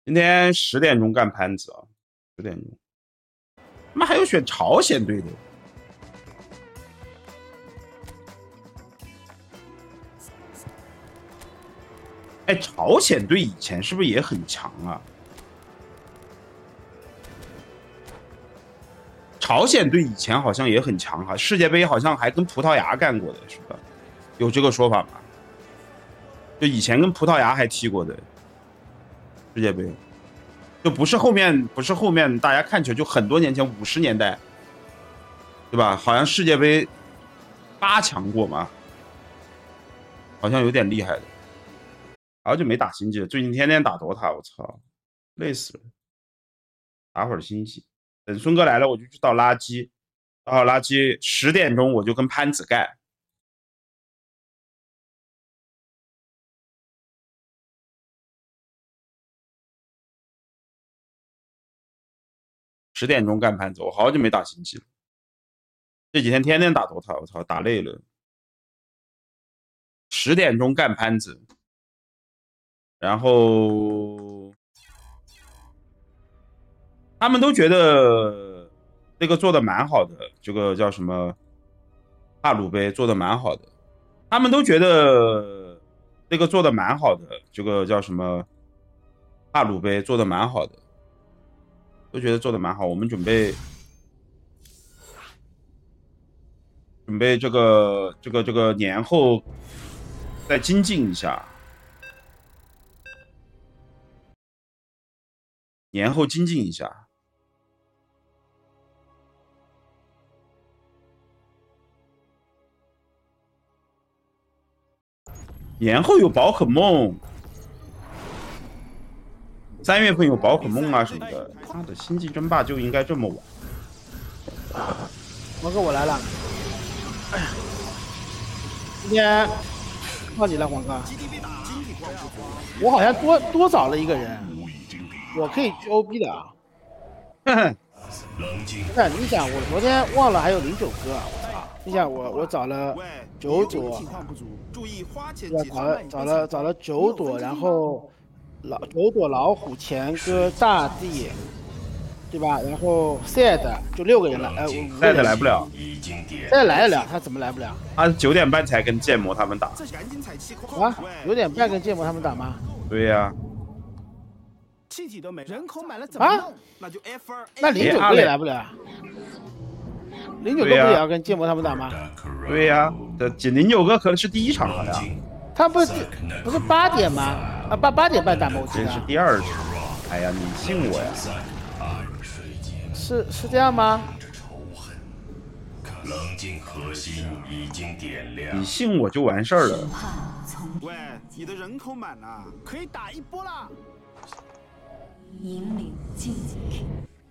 今天10点钟干潘子啊，10点钟。他妈还有选朝鲜队的。哎，朝鲜队以前是不是也很强啊？朝鲜队以前好像也很强哈，世界杯好像还跟葡萄牙干过的，是吧？有这个说法吗？就以前跟葡萄牙还踢过的世界杯，就不是后面大家看球，就很多年前50年代，对吧？好像世界杯8强过嘛，好像有点厉害的。好久没打星际了，最近天天打 DOTA， 我操，累死了。打会儿星际，等孙哥来了我就去倒垃圾，倒好垃圾10点钟我就跟潘子干。10点钟干潘子，我好久没打星际了，这几天天天打 DOTA， 我操，打累了。10点钟干潘子，然后他们都觉得这个做的蛮好的，这个叫什么帕鲁杯做的蛮好的，他们都觉得这个做的蛮好的，这个叫什么帕鲁杯做的蛮好的，都觉得做的蛮好。我们准备这个年后再精进一下，年后精进一下。年后有宝可梦，3月份有宝可梦啊什么的。妈的，星际争霸就应该这么玩。 王哥，我来了。今天靠你了，黄哥。我好像多找了一个人，我可以去 OB 的啊。那你想，我昨天忘了还有09哥，我操！你想我找了9朵，找了9朵，然后9朵老虎、钱哥、大地，对吧？然后 Sad 就6个人了 ，Sad 来不了 ，Sad 来得了，他怎么来不了？ 他9点半才跟剑魔他们打。 啊，9点半跟剑魔他们打吗？ 对呀。 气体都没，人口满了怎么弄？那就 F2。 那09哥也来不了？09哥不也要跟剑魔他们打吗？ 对呀，这09哥可能是第一场好像。 他不是8点吗？啊，8点半打吗？我记得。 这是第2场。哎呀，你信我呀？ 是这样吗？ 冷静核心已经点亮。 你信我就完事儿了。 喂，你的人口满了，可以打一波啦。 引领竞技。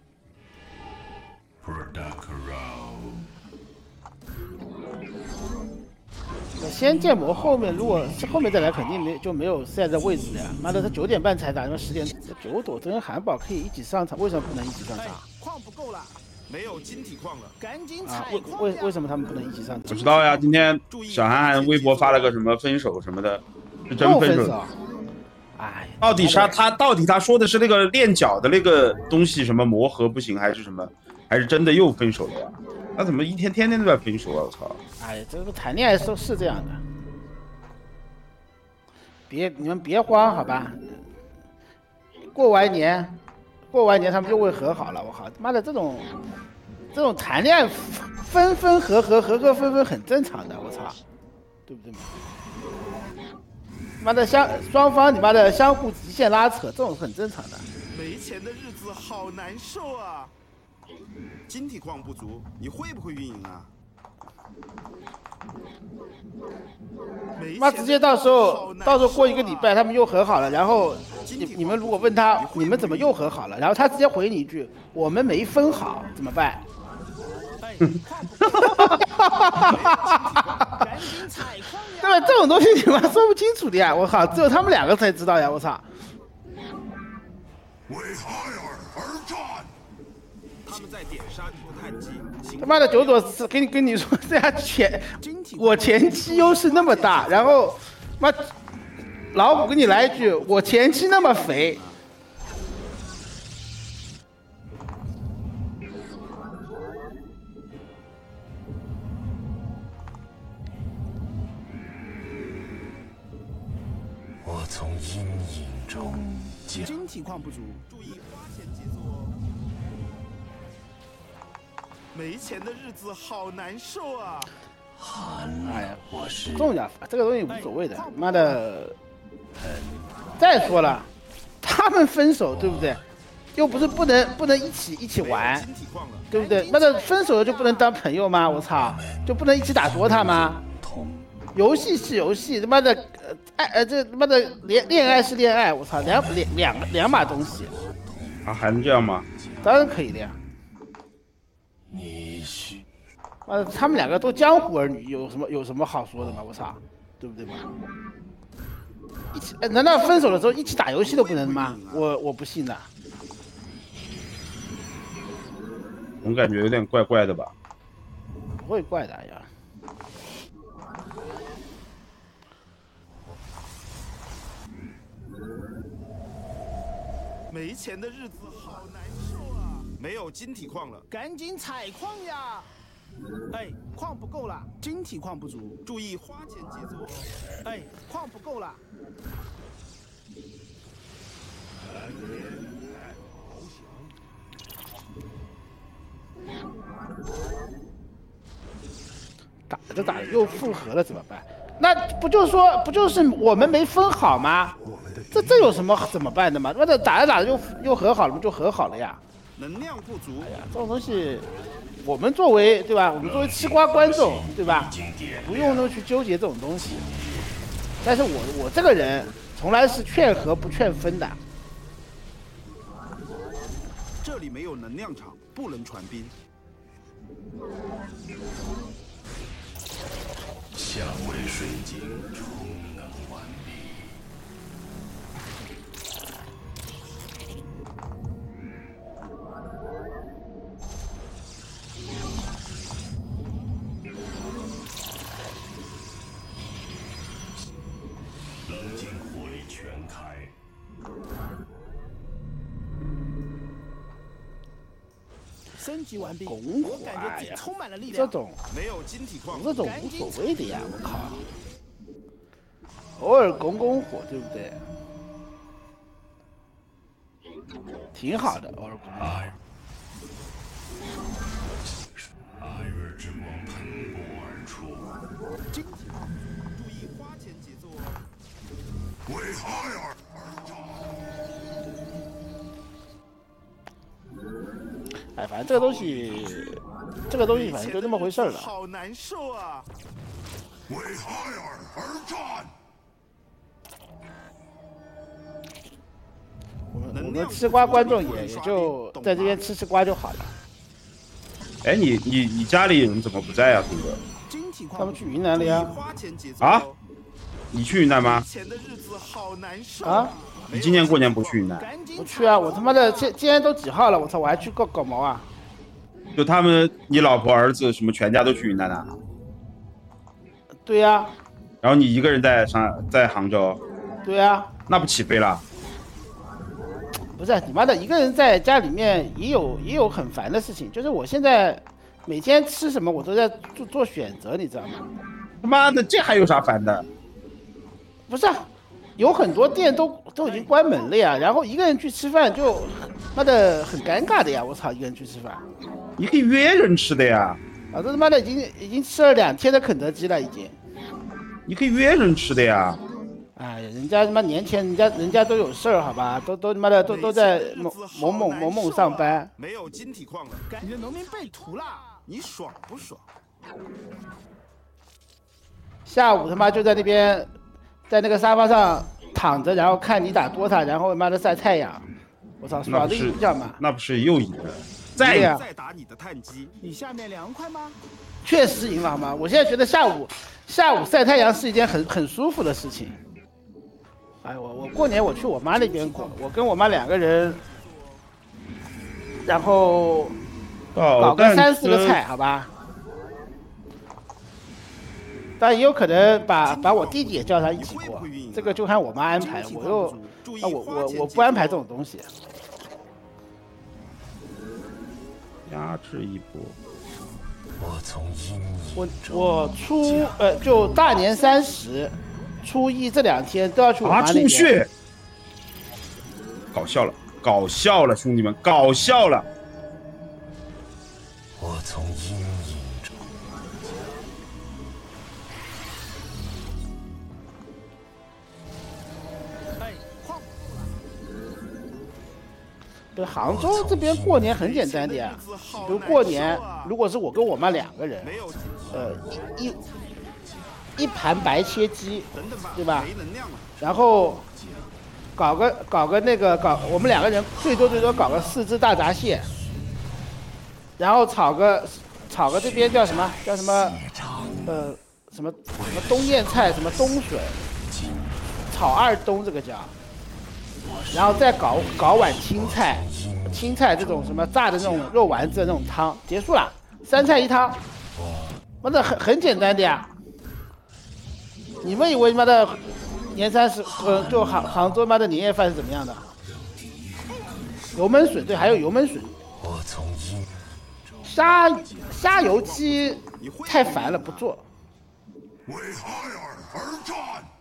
先建模，后面如果后面再来，肯定没有现在的位置了呀。妈的，他9点半才打，那10点9朵这跟韩宝可以一起上场，为什么不能一起上场？ 矿不够了，没有晶体矿了，赶紧采矿。 为什么他们不能一起上场？ 不知道呀，今天小韩寒微博发了个什么分手什么的，是真分手。 哎， 到底他说的是那个练脚的那个东西什么磨合不行，还是什么，还是真的又分手了呀？他怎么天天都在分手啊？我操！ 哎，这个谈恋爱是这样的，你们别慌好吧？过完年他们就会和好了。我靠，他妈的这种谈恋爱分合分很正常的，我操，对不对嘛？妈的双方你妈的相互极限拉扯，这种很正常的。 没钱的日子好难受啊！晶体矿不足，你会不会运营啊？ 妈直接到时候过1个礼拜他们又和好了，然后你们如果问他你们怎么又和好了，然后他直接回你一句我们没分好，怎么办？对吧？这种东西你妈说不清楚的呀！我靠，只有他们2个才知道呀！我操！ 为海尔而战。 他们在点杀你的碳基。 他妈的9朵跟你说这样我前期优势那么大，然后妈老虎跟你来一句我前期那么肥， 晶体矿不足，注意花钱节奏哦。没钱的日子好难受啊！ 哎呀，不重要，这个东西无所谓的。妈的，再说了，他们分手对不对？又不是不能一起玩，对不对？妈的，分手了就不能当朋友吗？我操，就不能一起打DOTA吗？游戏是游戏，他妈的，这他妈的恋爱是恋爱，我操，两码东西。 啊，还能这样吗？ 当然可以的呀。他们两个都江湖儿女，有什么好说的吗？我操，对不对嘛？一起，难道分手的时候一起打游戏都不能吗？我不信的。 总感觉有点怪怪的吧？ 不会怪的呀。 没钱的日子好难受啊！没有晶体矿了，赶紧采矿呀！哎，矿不够了，晶体矿不足，注意花钱节奏哦。哎，矿不够了。 打着又复合了怎么办？那不就是我们没分好吗？这有什么怎么办的吗？那打着又和好了，不就和好了呀？ 能量不足。 哎呀，这种东西，我们作为对吧？我们作为吃瓜观众对吧？不用去纠结这种东西。但是我这个人从来是劝和不劝分的。 这里没有能量场，不能传兵。 相位水晶充能完毕。冷静火力全开。 升级完毕， 拱火感觉自己充满了力量。 这种没有晶体矿， 这种无所谓的呀，我靠，偶尔拱火，对不对？挺好的，偶尔拱。 爱日之光喷薄而出。 晶体矿，注意花钱节奏哦。 为爱而战。 哎，反正这个东西反正就那么回事了。 好难受啊！ 为爱而战。 我们吃瓜观众也就在这边吃瓜就好了。 哎，你家里人怎么不在啊，东哥？ 他们去云南了呀。 啊？你去云南吗？ 啊？ 你今年过年不去云南？ 不去啊！我他妈的今天都几号了？我操！我还去搞毛啊！ 就他们，你老婆、儿子什么全家都去云南了？ 对呀。 然后你一个人在杭州？ 对呀。 那不起飞了？ 不是你妈的，一个人在家里面也有很烦的事情，就是我现在每天吃什么我都在做选择，你知道吗？ 他妈的，这还有啥烦的？ 不是、啊，有很多店都已经关门了呀，然后一个人去吃饭就妈的很尴尬的呀！我操，一个人去吃饭， 你可以约人吃的呀。 啊，这他妈的已经吃了2天的肯德基了，已经。 你可以约人吃的呀。 哎呀，人家他妈年前人家都有事儿，好吧，都他妈的都在某某上班。 没有晶体矿了，感觉农民被屠了，你爽不爽？ 下午他妈就在那边，在那个沙发上躺着，然后看你打DOTA，然后他妈的晒太阳。我操，爽的一觉嘛。 那不是又赢了？ 再打你的碳基，你下面凉快吗？ 确实赢了好吗？我现在觉得下午晒太阳是一件很舒服的事情。哎，我过年我去我妈那边过，我跟我妈2个人，然后搞个3、4个菜，好吧？但也有可能把我弟弟也叫他一起过，这个就看我妈安排。我不安排这种东西。 压制一波。 我就大年30、初1这2天都要去我妈那边。 出血！ 搞笑了，搞笑了，兄弟们，搞笑了！ 我从阴影中。 对，杭州这边过年很简单点，比如过年，如果是我跟我妈2个人，一盘白切鸡，对吧？然后搞个我们2个人最多搞个4只大闸蟹，然后炒个这边叫什么什么冬叶菜，什么冬笋，炒2冬这个叫。然后再搞碗青菜这种什么炸的那种肉丸子的那种汤，结束了，3菜1汤，妈的很简单的呀。你们以为妈的年30就杭州妈的年夜饭是怎么样的？油焖笋，对，还有油焖笋。虾油鸡太烦了，不做。 为海尔而战。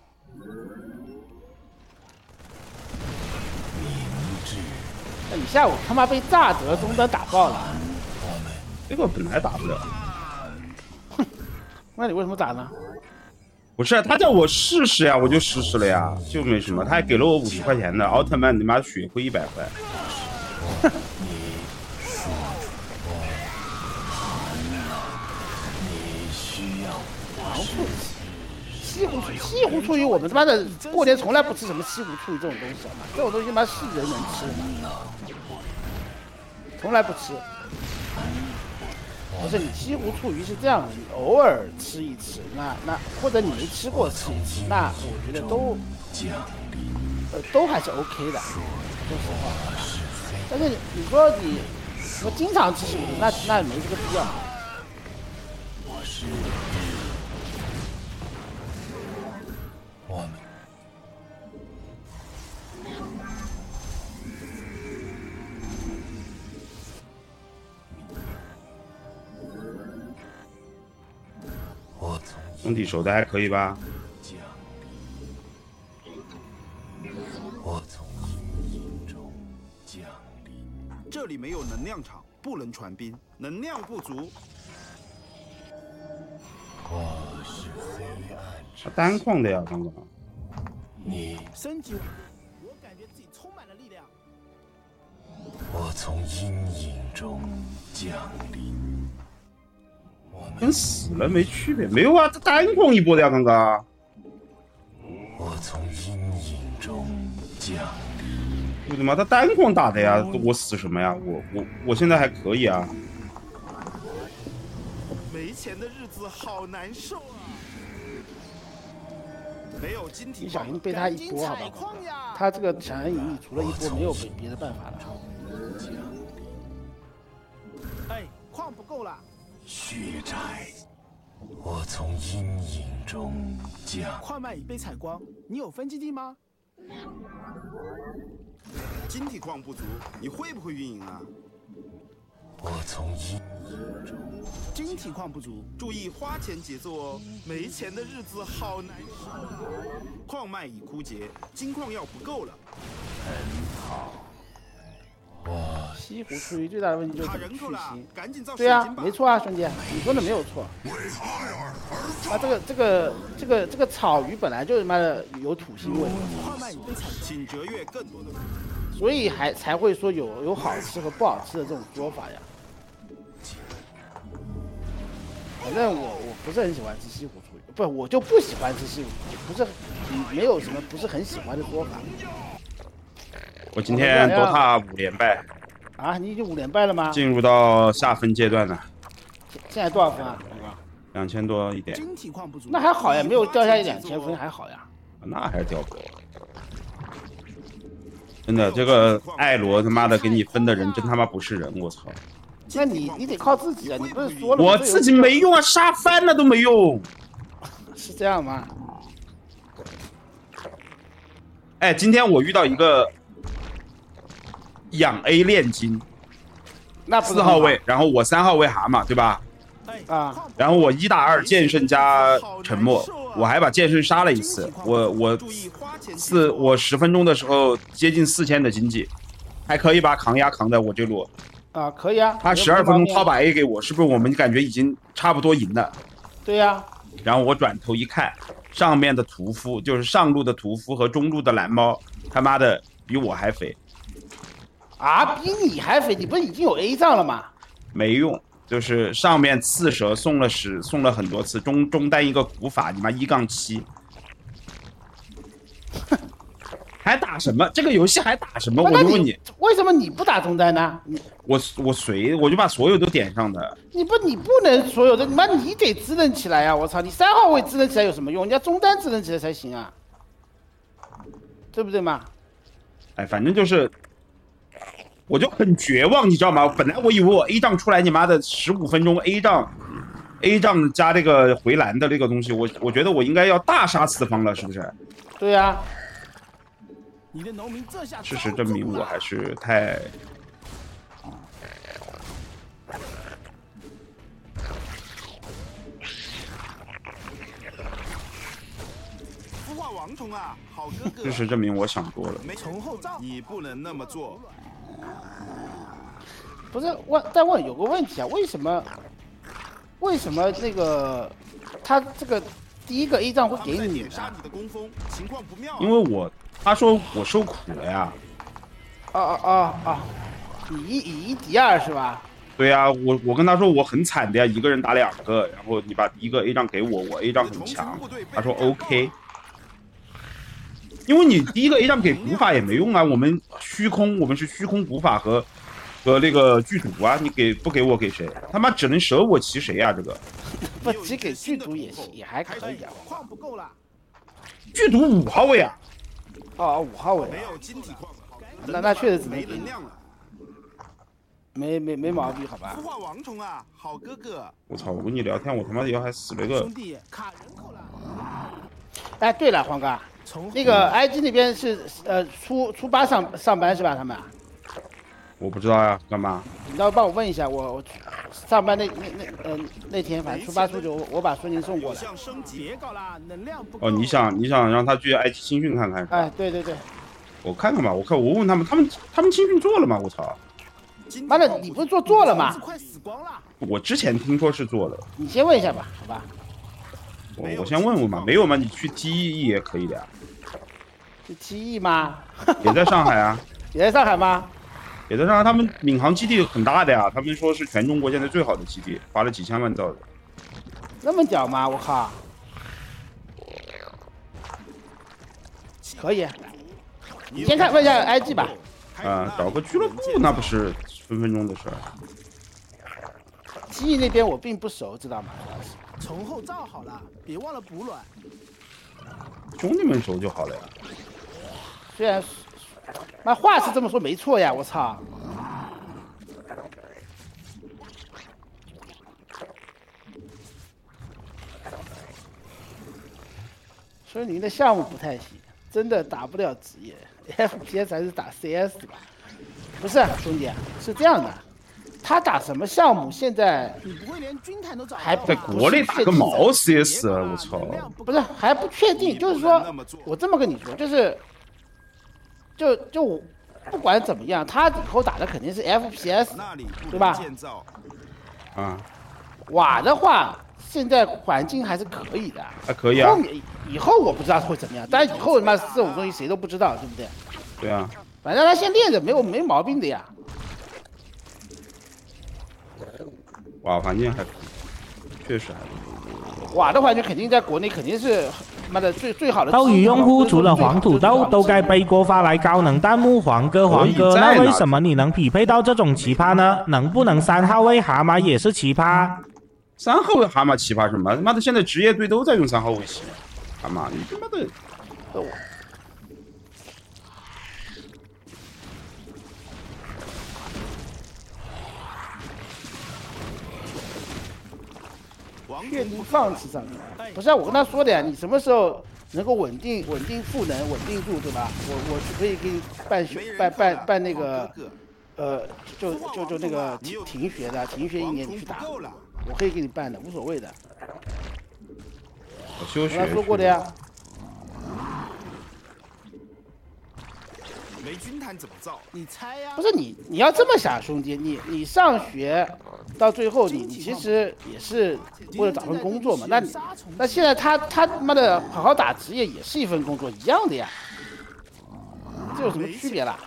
那你下午他妈被炸得中单打爆了， 这个本来打不了。 哼，那你为什么打呢？ 不是他叫我试试呀，我就试试了呀，就没什么。他还给了我50块钱的奥特曼，你妈血亏100块。 哼。西湖醋鱼，我们他妈的过年从来不吃什么西湖醋鱼这种东西嘛，这种东西他妈是人能吃的，从来不吃。不是你西湖醋鱼是这样的，你偶尔吃一吃，那或者你没吃过吃一吃，那我觉得都还是 OK 的，说实话。但是你说你经常吃西湖，那没这个必要。 兄弟守的还可以吧？ 这里没有能量场，不能传兵，能量不足。 他单矿的呀，刚刚。 你升级，我感觉自己充满了力量。 我从阴影中降临。 跟死了没区别，没有啊，这单矿一波的呀，刚刚。 我从阴影中降临。 我的妈，他单矿打的呀，我死什么呀？我现在还可以啊。 没钱的日子好难受啊！没有晶体， 你想赢被他一波好吧？他这个想要赢你，除了一波没有别的办法了。 哎，矿不够了。 血债，我从阴影中降。 矿脉已被采光，你有分基地吗？晶体矿不足，你会不会运营啊？ 我从阴影中。 晶体矿不足，注意花钱节奏哦。没钱的日子好难受啊！矿脉已枯竭，金矿药不够了。 很好。 西湖醋鱼最大的问题就是怎么去腥。 赶紧造对啊，没错啊，兄弟，你说的没有错。啊，这个草鱼本来就他妈的有土腥味， 请折阅更多的， 所以才会说有好吃和不好吃的这种说法呀。反正我不是很喜欢吃西湖醋鱼，不，我就不喜欢吃西湖醋鱼，不是没有什么不是很喜欢的说法。 我今天多塔5连败啊！你已经5连败了吗？ 进入到下分阶段了。 现在多少分啊 ？2000多一点。 那还好呀，没有掉下2000分，还好呀。 那还是掉不了。真的，这个艾罗他妈的给你分的人真他妈不是人，我操！ 那你得靠自己啊！你不是说了？ 我自己没用啊，杀翻了都没用。 是这样吗？ 哎，今天我遇到一个。养 A 炼金， 那 4号位，然后我3号位蛤蟆，对吧？ 啊， 然后我1打2剑圣加沉默，我还把剑圣杀了一次。我我10分钟的时候接近4000的经济，还可以把扛压扛在我这路。 啊，可以啊。 他12分钟掏把 A 给我，是不是我们感觉已经差不多赢了？ 对呀、 然后我转头一看，上面的屠夫就是上路的屠夫和中路的蓝猫，他妈的比我还肥。 啊，比你还肥，你不是已经有 A 仗了吗？ 没用，就是上面刺蛇送了很多次，中单一个古法，你妈1-7，还打什么？这个游戏还打什么？我就问你， 为什么你不打中单呢？ 我就把所有都点上的。 你不能所有的，你得智能起来呀、我操，你3号位智能起来有什么用？你要中单智能起来才行啊，对不对嘛？ 哎，反正就是。我就很绝望，你知道吗？本来我以为我 A 仗出来，你妈的15分钟 A 仗加这个回蓝的这个东西，我觉得我应该要大杀四方了，是不是？ 对呀、 你的农民这下事实证明我还是太…… 孵化王虫啊，好哥哥。 事实证明我想多了。 从后照，你不能那么做。 不是但问有个问题啊，为什么那个他这个第一个 A 仗会给你呢？ 因为他说我受苦了呀。 以一敌二是吧？ 对呀、我跟他说我很惨的呀，一个人打2个，然后你把第一个 A 仗给我，我 A 仗很强。他说 OK。因为你第一个 A 仗给古法也没用啊，我们是虚空古法和那个剧毒啊，你不给我给谁？他妈只能舍我其谁啊？这个不只给剧毒也还可以啊。 矿不够了， 剧毒5号位啊。 哦，5号位。 没有晶体矿， 那确实只能给你。 能量了。 没毛病，好吧？ 孵化王虫啊，好哥哥。 我操！我跟你聊天，我他妈的还死了个。 兄弟，卡人口了。 哎，对了，黄哥，那个 IG 那边是初8上班是吧？他们？ 我不知道呀，干嘛？ 你到时候帮我问一下，我上班那天，反正初8、初9，我把孙宁送过来。 别搞了，能量不够。 哦，你想让他去 IT 青训看看是吧？ 哎，对， 我看看吧，我问他们青训做了吗？我操！ 妈的，你不是做了吗？ 快死光了。 我之前听说是做了。 你先问一下吧，好吧？ 我先问问嘛，没有吗？你去 TE 也可以的呀。 是TE 吗？ 也在上海啊。 也在上海吗？ 也在上海，他们闵行基地很大的呀，他们说是全中国现在最好的基地，花了几千万造的。 那么屌吗？我靠！可以，你先问一下 IG 吧。 找个俱乐部那不是分分钟的事儿。 TE 那边我并不熟，知道吗？ 从后照好了，别忘了补卵。 兄弟们熟就好了呀。 虽然，那话是这么说没错呀，我操！所以您的项目不太行，真的打不了职业 ，FPS 还是打 CS 吧？不是、啊、兄弟，是这样的，他打什么项目现在你不会连军团都找还在国内打个毛 CS 啊！我操！ 不是还不确定，就是说，我这么跟你说，就我不管怎么样，他以后打的肯定是 FPS， 对吧？ 啊， 瓦的话，现在环境还是可以的， 还可以啊。 以后我不知道会怎么样，但以后他妈这种东西谁都不知道，对不对？ 对啊。 反正他先练着，没毛病的呀。 瓦环境还可以，确实还可以。 瓦的环境肯定在国内肯定是妈的最好的。 斗鱼用户除了黄土豆，都该背锅发来高能弹幕黄哥，那为什么你能匹配到这种奇葩呢？能不能3号位蛤蟆也是奇葩 ？3号位蛤蟆奇葩什么？他妈的，现在职业队都在用3号位骑蛤蟆，你他妈的！ 确定放弃上面，不是、啊、我跟他说的呀，你什么时候能够稳定赋能稳定住，对吧？我是可以给你办那个，就那个停学的，停学1年你去打，我可以给你办的，无所谓的。 我休学。 我跟他说过的呀。 没军毯怎么造？你猜呀？ 不是你要这么想，兄弟，你上学到最后你其实也是为了找份工作嘛。那现在他妈的好好打职业也是一份工作，一样的呀，这有什么区别啦？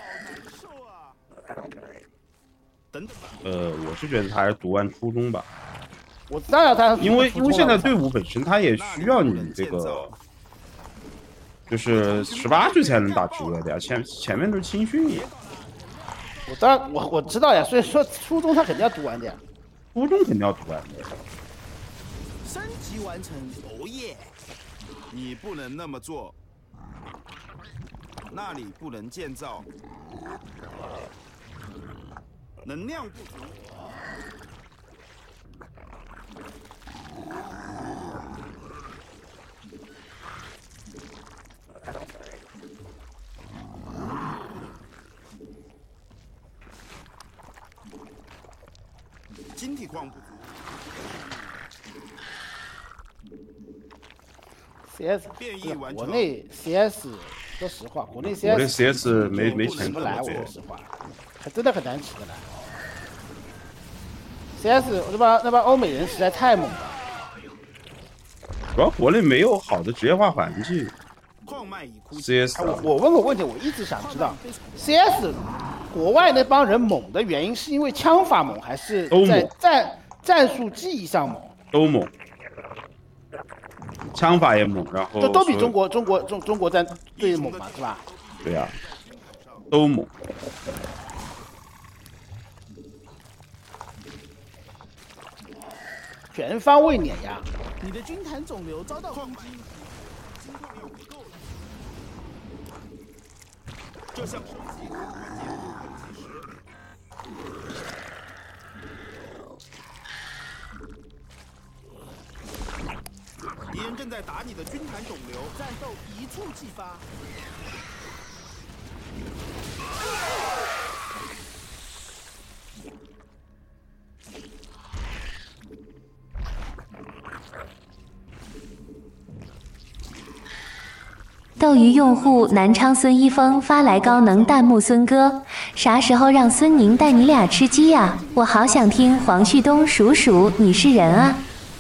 我是觉得他还是读完初中吧。 我当然他因为现在队伍本身他也需要你这个，就是18岁才能打职业的呀，前面都是青训呀。 我知道呀，所以说初中他肯定要读完的呀。 初中肯定要读完的。 升级完成，哦耶！你不能那么做，那里不能建造，能量不足。晶体矿不足。 CS 国内 CS， 说实话，国内 CS 没钱起不来，我说实话，还真的很难起得来。CS 那帮欧美人实在太猛了， 主要国内没有好的职业化环境。CS， 我问个问题，我一直想知道 CS 国外那帮人猛的原因是因为枪法猛，还是在战术技艺上猛？ 都猛，枪法也猛，然后都比中国战队猛嘛，是吧？ 对呀，都猛。 全方位碾压。 你的军坛肿瘤遭到攻击，金矿又不够了。这项升级关键不能及时。敌人正在打你的军坛肿瘤，战斗一触即发。 斗鱼用户南昌孙一峰发来高能弹幕：孙哥，啥时候让孙宁带你俩吃鸡呀？我好想听黄旭东叔叔你是人啊！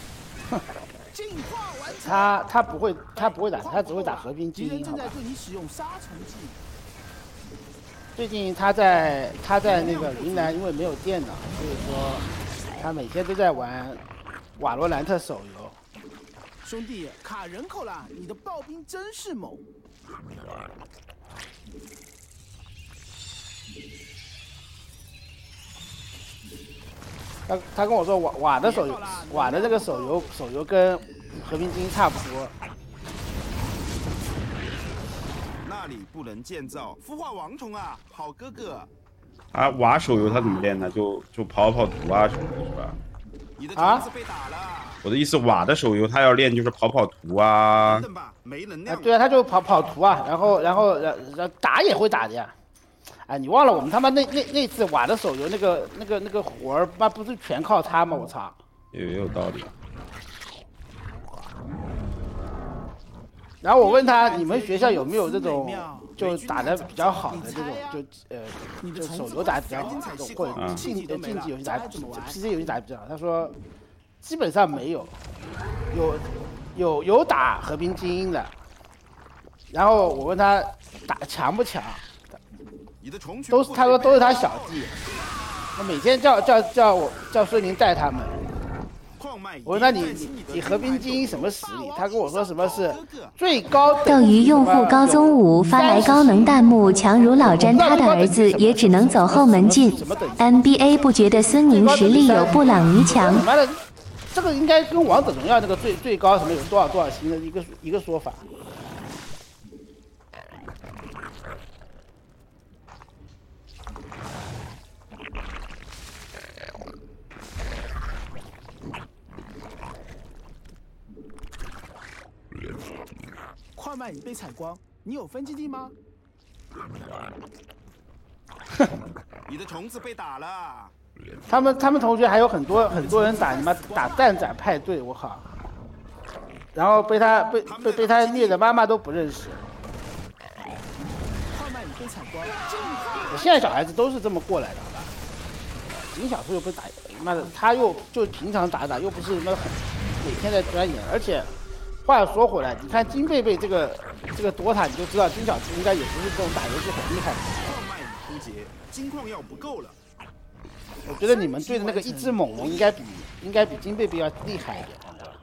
他不会打，他只会打和平精英。好吧。最近他在那个云南，因为没有电脑，所以说他每天都在玩瓦罗兰特手游。 兄弟，卡人口啦！你的暴兵真是猛。 他跟我说瓦的手游，瓦的这个手游跟和平精英差不多。 那里不能建造，孵化王虫啊，好哥哥。 啊，瓦手游他怎么练呢？就跑图啊什么的，是吧？ 你的虫子被打了。 我的意思，瓦的手游他要练就是跑图啊。 没能量。 对啊，他就跑图啊，然后打也会打的呀。哎，你忘了我们他妈那次瓦的手游那个活儿，妈不是全靠他吗？我操！ 也有道理。 然后我问他，你们学校有没有这种就打得比较好的这种，就手游打得比较好的这种，或者竞技游戏打 PC 游戏打得比较好？他说基本上没有，有打和平精英的。然后我问他打强不强，他说都是他小弟，他每天叫孙宁带他们。我问他你和平精英什么实力？他跟我说什么是最高等级。 斗鱼用户高宗武发来高能弹幕：强如老詹他的儿子也只能走后门进。NBA 不觉得孙宁实力有布朗尼强？ 这个应该跟王者荣耀那个最高什么有多少星的一个说法。 矿脉已被采光，你有分基地吗？你的虫子被打了。 他们同学还有很多人打蛋仔派对，我靠！然后被他虐的妈妈都不认识。 现在小孩子都是这么过来的，好吧？金小树又不是打，妈的，他又就平常打，又不是什么很每天在钻研，而且话又说回来，你看金贝贝这个DOTA，你就知道金小树应该也不是这种打游戏很厉害的。 矿脉已枯竭，金矿药不够了。 我觉得你们队的那个一只猛龙应该比金贝贝要厉害一点。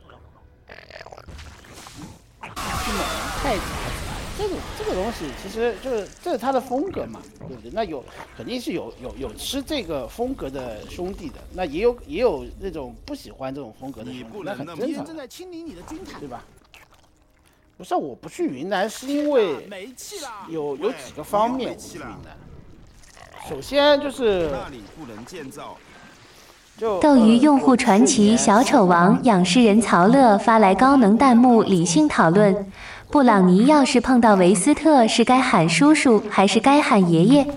一只猛龙太杂了，这个东西其实就是这是他的风格嘛，对不对？那肯定是有吃这个风格的兄弟的，那也有那种不喜欢这种风格的兄弟，那很正常，对吧？不是我不去云南，是因为有几个方面我不去云南。首先就是那里不能建造。 斗鱼用户传奇小丑王仰视人曹乐发来高能弹幕理性讨论：布朗尼要是碰到维斯特，是该喊叔叔还是该喊爷爷？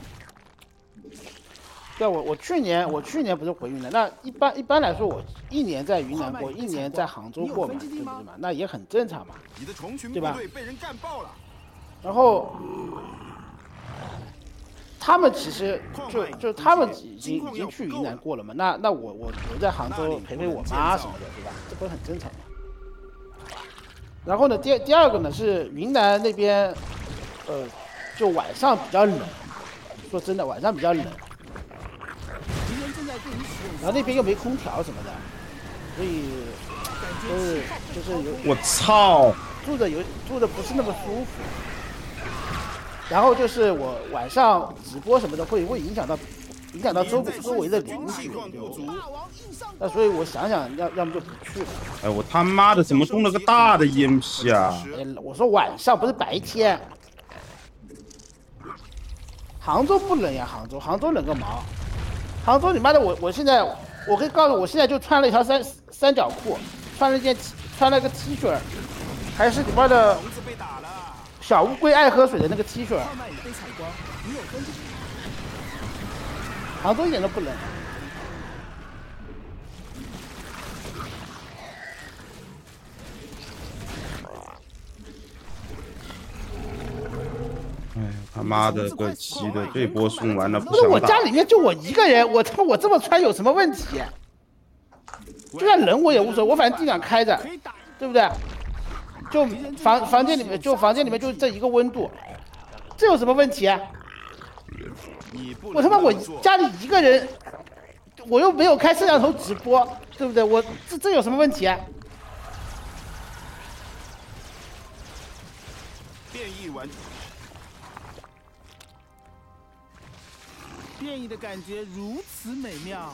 对，我去年不是回云南，那一般来说，我一年在云南过，一年在杭州过嘛，对不对嘛？那也很正常嘛，对吧？然后他们其实就他们已经去云南过了嘛，那我在杭州陪我妈什么的，对吧？这不是很正常吗？然后呢，第二个呢是云南那边，就晚上比较冷，说真的，晚上比较冷。然后那边又没空调什么的，所以就是有我操， 住的不是那么舒服。然后就是我晚上直播什么的会影响到周围的邻居，那所以我想要么就不去了。 哎，我他妈的怎么中了个大的 EMP 啊！ 我说晚上不是白天。杭州不冷呀，杭州冷个毛！杭州你妈的我现在我可以告诉我现在就穿了一条三角裤，穿了个 T 恤，还是你妈的小乌龟爱喝水的那个 T 恤。杭州一点都不冷。 哎，他妈的个鸡的，这波送完了不不是我想打。 家里面就我一个人，我这么穿有什么问题？就算冷我也无所谓，我反正地暖开着，对不对？就房间里面就这一个温度，这有什么问题啊？我他妈我家里一个人，我又没有开摄像头直播，对不对？我这有什么问题啊？ 变异完成。变异的感觉如此美妙。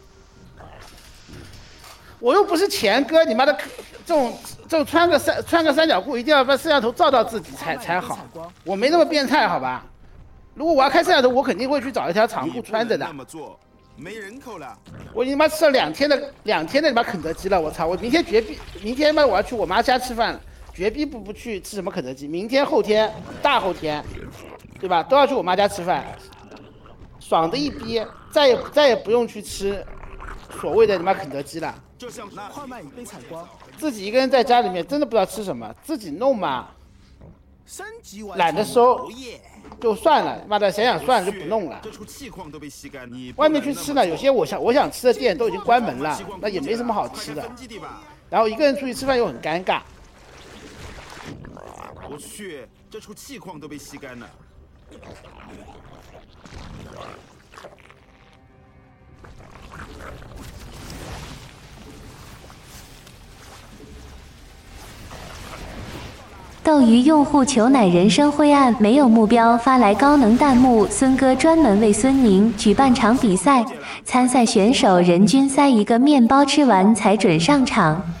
我又不是钱哥，你妈的，这种穿个三角裤，一定要把摄像头照到自己才好。我没那么变态，好吧？如果我要开摄像头，我肯定会去找一条长裤穿着的。 那么做没人口了。 我他妈吃了2天的你妈肯德基了，我操！我明天明天妈我要去我妈家吃饭了，绝逼不去吃什么肯德基。明天后天大后天，对吧？都要去我妈家吃饭，爽的一逼，再也不用去吃所谓的你妈肯德基了。 就像快慢已被采光， 自己一个人在家里面真的不知道吃什么，自己弄嘛， 升级完懒得收，就算了，妈的想想算了就不弄了。 这出气矿都被吸干， 外面去吃呢，有些我想吃的店都已经关门了，那也没什么好吃的。然后一个人出去吃饭又很尴尬。 我去，这出气矿都被吸干了。 斗鱼用户求乃人生灰暗，没有目标发来高能弹幕。孙哥专门为孙宁举办场比赛，参赛选手人均塞一个面包吃完才准上场。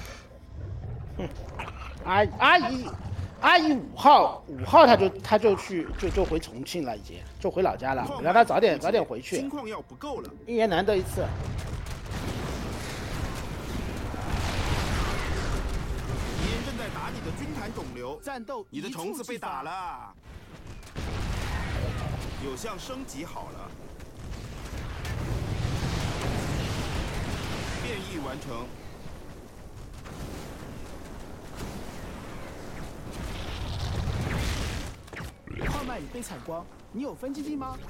阿姨5号他就回重庆了，已经就回老家了，让他早点回去。 金矿药不够了 ，1年难得一次。 打你的军团肿瘤，战斗，你的虫子被打了，有项升级好了，变异完成。矿脉已被杯采光，你有分基地吗？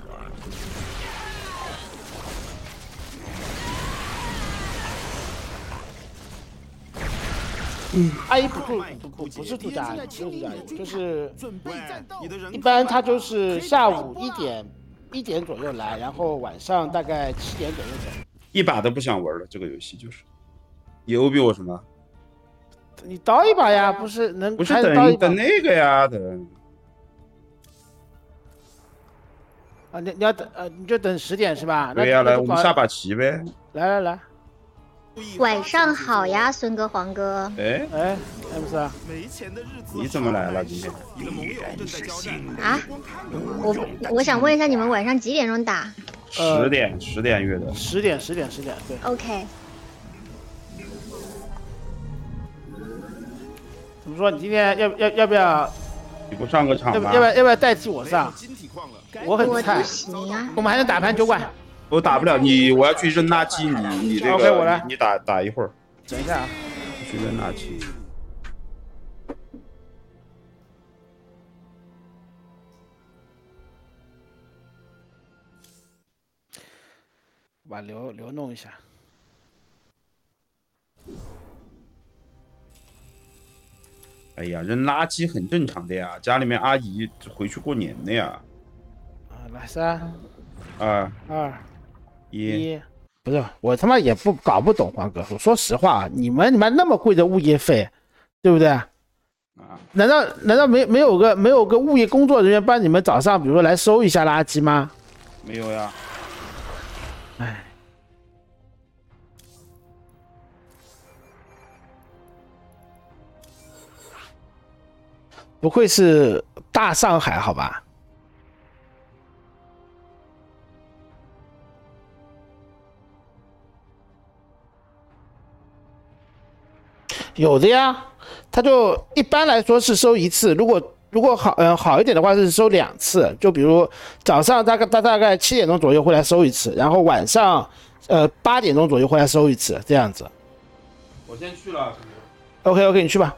阿姨不是度假，不是度假，就是一般他就是下午1点左右来，然后晚上大概7点左右走。 一把都不想玩了，这个游戏就是。有比我什么？ 你刀一把呀，不是能不是等那个呀，等。 啊，你要等你就等10点是吧？ 对呀，来我们下把棋呗。 来。 晚上好呀，孙哥、黄哥。 哎 ，M 4， 你怎么来了今天？ 啊，我想问一下，你们晚上几点钟打 ？10点约的。 10点，对。 OK。 怎么说？你今天要不要？ 你不上个场吗？ 要不要代替我上？我很菜。我们还能打盘酒馆。 我打不了你，我要去扔垃圾。你这个 OK， 我来。 你打一会儿。 等一下啊。 去扔垃圾。 把刘弄一下。 哎呀，扔垃圾很正常的呀，家里面阿姨回去过年的呀。 来3、 2、 1，不是我他妈也搞不懂黄哥，我说实话，你们那么贵的物业费，对不对？难道没有个物业工作人员帮你们早上比如说来收一下垃圾吗？ 没有呀。 哎。不愧是大上海，好吧？有的呀，他就一般来说是收1次，如果好一点的话是收2次，就比如早上大概7点钟左右会来收1次，然后晚上8点钟左右会来收1次，这样子。 我先去了。 OK， 你去吧。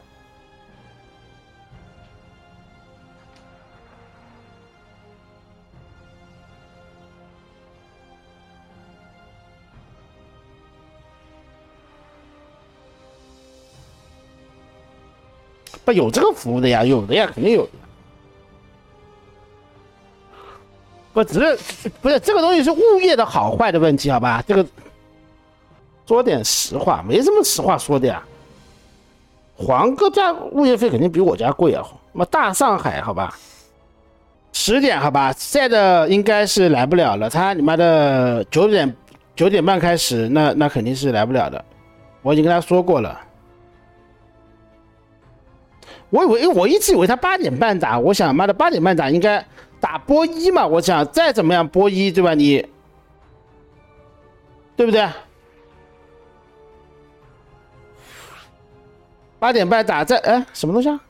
不有这个服务的呀，有的呀，肯定有的。不是这个东西是物业的好坏的问题，好吧？这个说点实话，没什么实话说的呀。黄哥家物业费肯定比我家贵啊，妈大上海，好吧？10点，好吧？现在应该是来不了了，他你妈的9点半开始，那肯定是来不了的，我已经跟他说过了。我一直以为他8点半打，我想妈的8点半打应该打波1嘛，我想再怎么样波1对吧？你对不对？8点半打什么东西啊？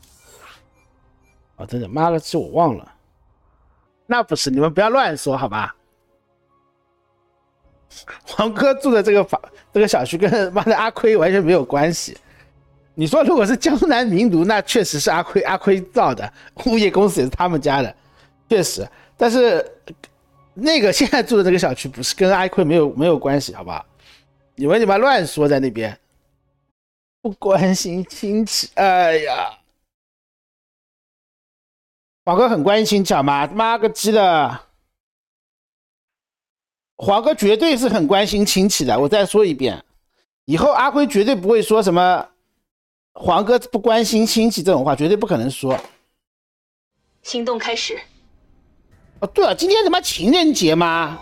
哦，真的妈了，是我忘了。那不是，你们不要乱说好吧？黄哥住的这个小区跟妈的阿亏完全没有关系。你说如果是江南名炉，那确实是阿亏造的，物业公司也是他们家的，确实。但是那个现在住的这个小区不是跟阿亏没有关系，好吧？你们乱说在那边，不关心亲戚，哎呀，黄哥很关心亲戚好吗？妈个鸡的，黄哥绝对是很关心亲戚的。我再说一遍，以后阿亏绝对不会说什么。黄哥不关心亲戚这种话绝对不可能说。 行动开始。 哦，对了，今天他妈情人节吗？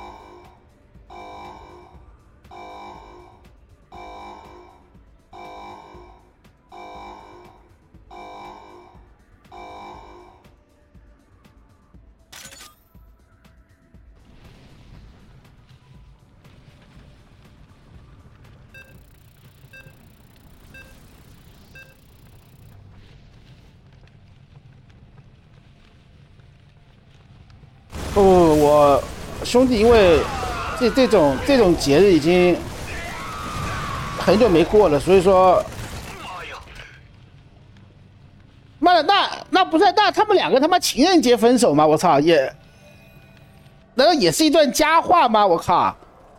不，我兄弟因为这种节日已经很久没过了，所以说，妈的，那不是，那他们两个他妈情人节分手吗？我操，难道也是一段佳话吗？我靠，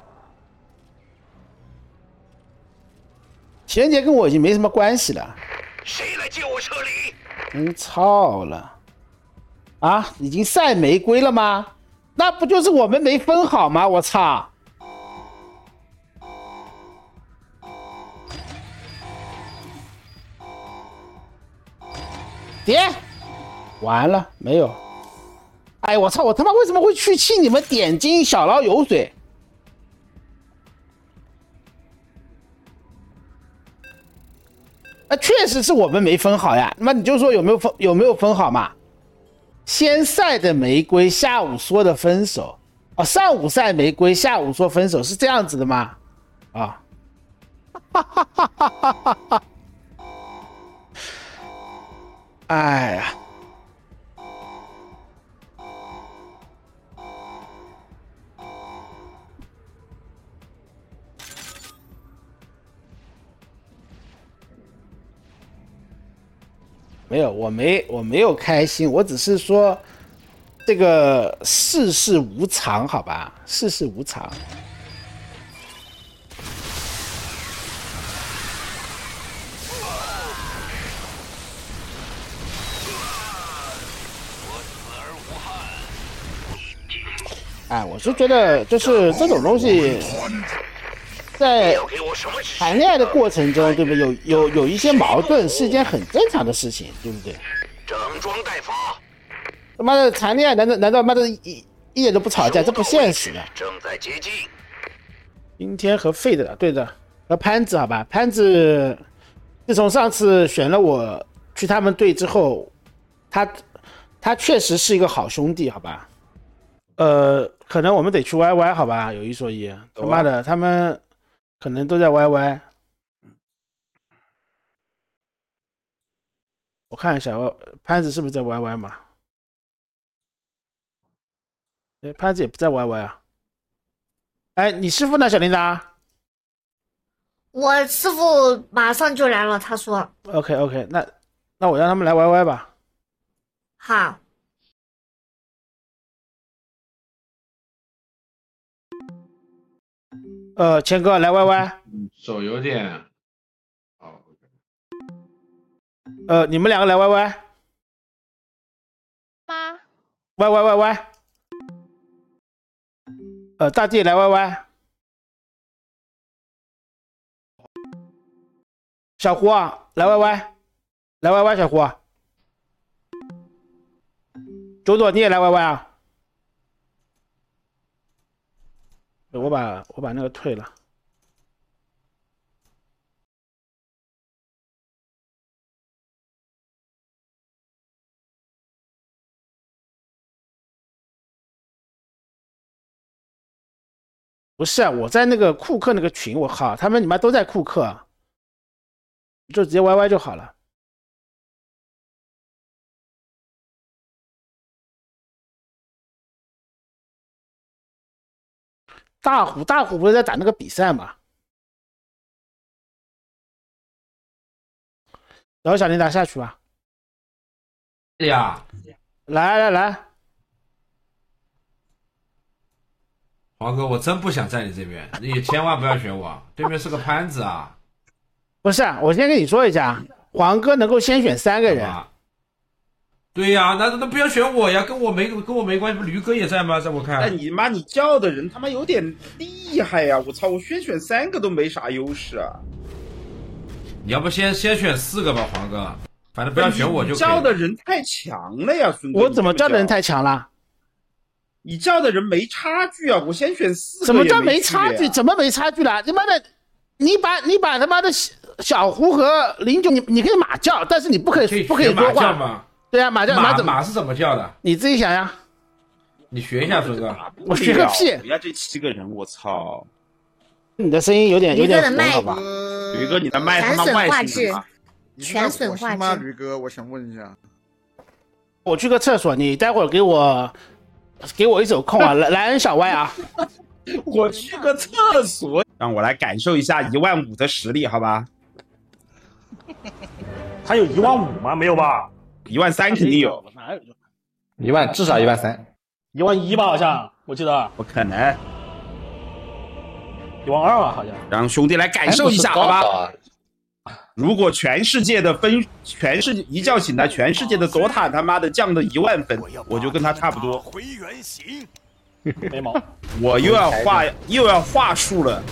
情人节跟我已经没什么关系了。 谁来接我撤离？ 操了！啊，已经晒玫瑰了吗？那不就是我们没分好吗？我操！点，完了没有？哎，我操！我他妈为什么会去气你们点金小捞油水？确实是我们没分好呀。那么你就说有没有分好嘛？先晒的玫瑰，下午说的分手。哦，上午晒玫瑰，下午说分手，是这样子的吗？啊，哎呀，没有，我没有开心，我只是说这个世事无常，好吧，世事无常。哎，我是觉得就是这种东西，在谈恋爱的过程中，对不对？有一些矛盾是一件很正常的事情，对不对？ 整装待发。 他妈的谈恋爱难道妈的一点都不吵架？这不现实的。 正在接近。 今天和费的，对的，和潘子好吧？潘子自从上次选了我去他们队之后，他确实是一个好兄弟，好吧？可能我们得去 YY 好吧？有一说一，他妈的，他们可能都在 YY。我看一下，潘子是不是在 YY 嘛？哎，潘子也不在 YY 啊。哎，你师傅呢，小铃铛？ 我师傅马上就来了，他说。 OK， 那我让他们来 YY 吧。 好。 谦哥来 YY。 手有点。好。 你们两个来 YY。 妈。 YY。大弟来 YY。小胡啊，来 YY。来 YY， 小胡。九朵你也来 YY 啊。我把那个退了。不是啊，我在那个库克那个群，我靠，他们你妈都在库克，就直接 YY 就好了。大虎不是在打那个比赛吗？然后小铃铛下去吧。 对呀， 来， 黄哥，我真不想在你这边，你千万不要选我，对面是个潘子啊。 不是，我先跟你说一下，黄哥能够先选3个人。 对呀，那不要选我呀，跟我没关系，不驴哥也在吗？在我看。 哎，你妈，你叫的人他妈有点厉害呀！我操，我选3个都没啥优势啊。 你要不先选4个吧，黄哥，反正不要选我就可以。 你叫的人太强了呀，孙哥。 我怎么叫的人太强了？ 你叫的人没差距啊！我先选4个。 怎么叫没差距？怎么没差距了？他妈的，你把他妈的小胡和林九，你可以马叫，但是你不可以说话吗？ 对啊，马是怎么叫的？ 你自己想呀。 你学一下，孙哥。 我学个屁！ 人家这7个人，我操！ 你的声音有点红， 好吧？驴哥，你的麦他妈外星人全损画质吗？驴哥，我想问一下， 我去个厕所，你待会儿给我一手空啊，莱恩小歪啊。 我去个厕所，让我来感受一下15000的实力，好吧？ 他有15000吗？没有吧？ 13000肯定有， 哪有 1万至少13000，11000 吧，好像我记得。 不可能 12000吧，好像。 让兄弟来感受一下，好吧？如果全世界一觉醒来，全世界的DOTA他妈的降的10000分，我就跟他差不多。 回原形， 没毛。 我又要话术了。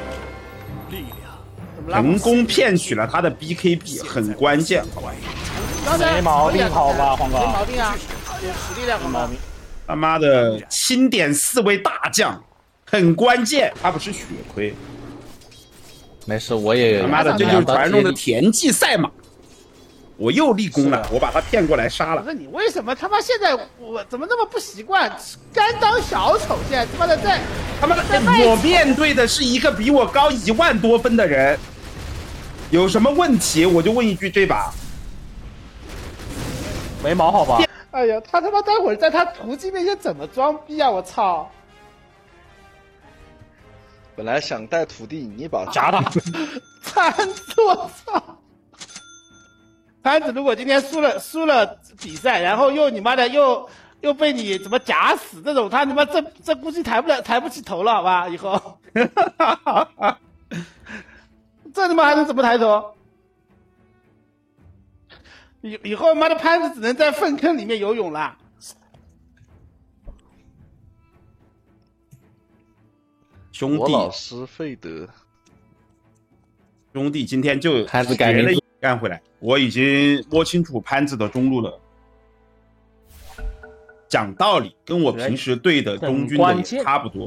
成功骗取了他的 BKB， 很关键，好吧？ 没毛病，好吧，黄哥。 没毛病啊，有实力的， 没毛病。 他妈的钦点4位大将，很关键，他不是血亏。 没事，我也他妈的，这就是传说中的田忌赛马。我又立功了，我把他骗过来杀了。 不是你为什么他妈现在我怎么那么不习惯？甘当小丑，现在他妈的我面对的是一个比我高1万多分的人，有什么问题我就问一句，这把没毛好吧？ 哎呀，他他妈待会儿在他徒弟面前怎么装逼啊！我操！ 本来想带徒弟你一把夹他， 潘子，我操！潘子如果今天输了比赛，然后又你妈的又被你怎么夹死这种，他他妈这估计抬不起头了，好吧？以后，这他妈还能怎么抬头？以后妈的潘子只能在粪坑里面游泳了。 兄弟， 我老师费德， 兄弟今天就潘子改名干回来，我已经摸清楚潘子的中路了。讲道理，跟我平时对的中军的也差不多。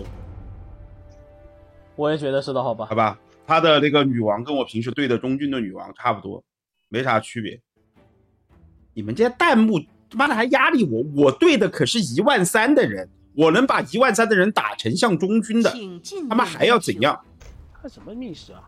我也觉得是的，好吧？ 好吧，他的那个女王跟我平时对的中军的女王差不多，没啥区别。你们这些弹幕他妈的还压力我，我对的可是13000的人，我能把13000的人打成像中军的，他妈还要怎样？ 看什么密室啊？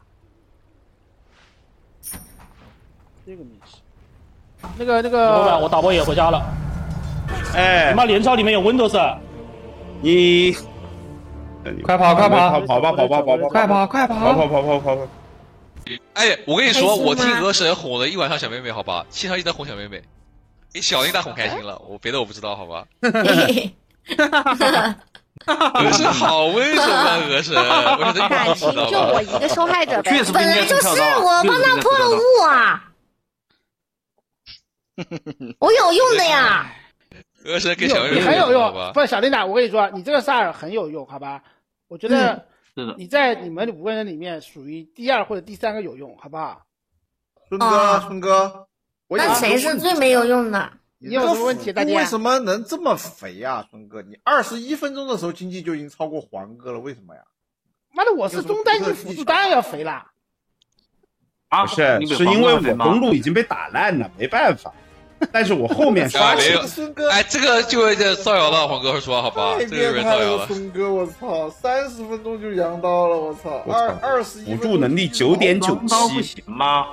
这个密室，那个， 我导播也回家了。 哎， 你妈连超里面有 Windows， 你快跑， 快跑， 快跑！ 哎，我跟你说，我听鹅神哄了一晚上小妹妹，好吧，7场一直在哄小妹妹，给小琳达哄开心了，别的我不知道，好吧。鹅神好温柔啊，鹅神， 感情就我一个受害者呗， 本来就是我帮他破了雾啊，我有用的呀。 鹅神给小妹妹很有用，不是小琳达，我跟你说，你这个萨尔很有用，好吧？我觉得你在你们5个人里面属于第2或者第3个有用，好不好？ 春哥， 那谁是最没有用的？ 你有什么问题？大家为什么能这么肥啊，春哥？你21分钟的时候经济就已经超过黄哥了，为什么呀？ 妈的，我是中单机辅助，当然要肥啦。 不是，是因为我中路已经被打烂了，没办法。但是我后面刷起来，哎，这个就有点造谣了，黄哥说好吧，这个有点造谣了。 孙哥，我操，30分钟就阳刀了，我操，21 辅助能力9.97， 不行吗？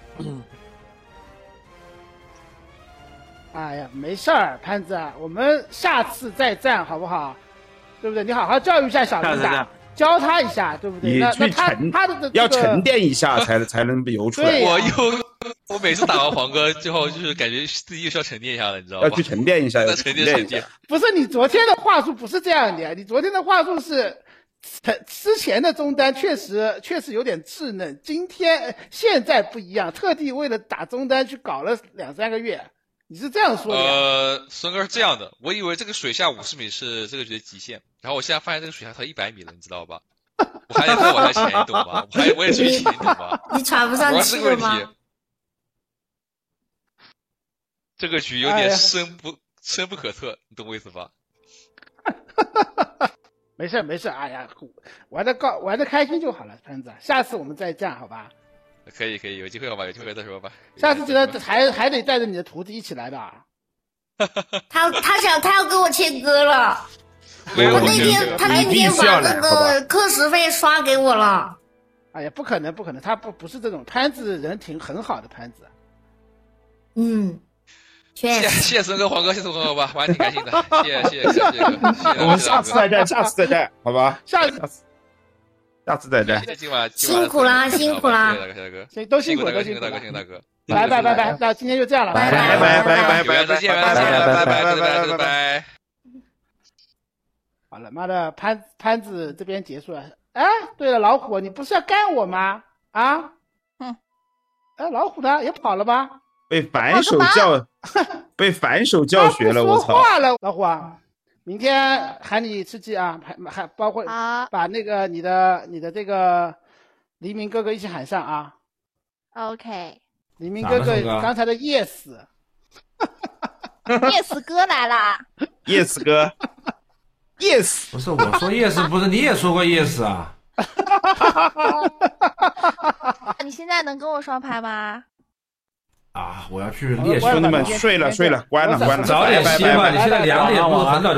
哎呀，没事儿，潘子，我们下次再战好不好？对不对？你好好教育一下小琳达，教他一下，对不对？那他的要沉淀一下才能游出来。 我每次打完黄哥之后，就是感觉自己又需要沉淀一下了，你知道吧？ 要去沉淀一下， 沉淀。 不是你昨天的话术不是这样的，你昨天的话术是，之前的中单确实有点稚嫩，现在不一样，特地为了打中单去搞了2-3个月，你是这样说的？ 孙哥是这样的，我以为这个水下50米是这个局的极限，然后我现在发现这个水下才100米了，你知道吧？我还得再往下潜，你懂吗？我也去潜，你懂吗？ 你喘不上气了吗？ 这个局有点深不可测，你懂我意思吧？ 没事，哎呀，玩的开心就好了，潘子，下次我们再战，好吧？ 可以，有机会好吧，有机会再说吧。 下次记得还得带着你的徒弟一起来的。 他要跟我切割了，他那天把那个课时费刷给我了。 哎呀，不可能，他不是这种，潘子人很好的潘子。 谢谢孙哥、黄哥，谢谢孙哥吧，玩挺开心的，谢谢。 我们下次再战，好吧？下次再战。 今晚辛苦啦， 谢谢大哥， 都辛苦， 大哥， 拜拜拜拜，那今天就这样了， 拜拜拜拜拜拜，再见拜拜拜拜拜拜。 好了，妈的，潘子这边结束了。哎，对了，老虎，你不是要干我吗？啊？哎，老虎呢？也跑了吗？ 被反手教学了，我操！ 说话了，老虎啊！明天喊你吃鸡啊，还包括把那个你的这个黎明哥哥一起喊上啊。 OK。 黎明哥哥刚才的 yes。 yes 哥来啦 ！yes 哥 ，yes。 不是我说 yes， 不是你也说过 yes 啊？ 你现在能跟我双排吗？ 啊！我要去练兄弟们睡了，关了， 早点歇吧，你现在2点多很早就。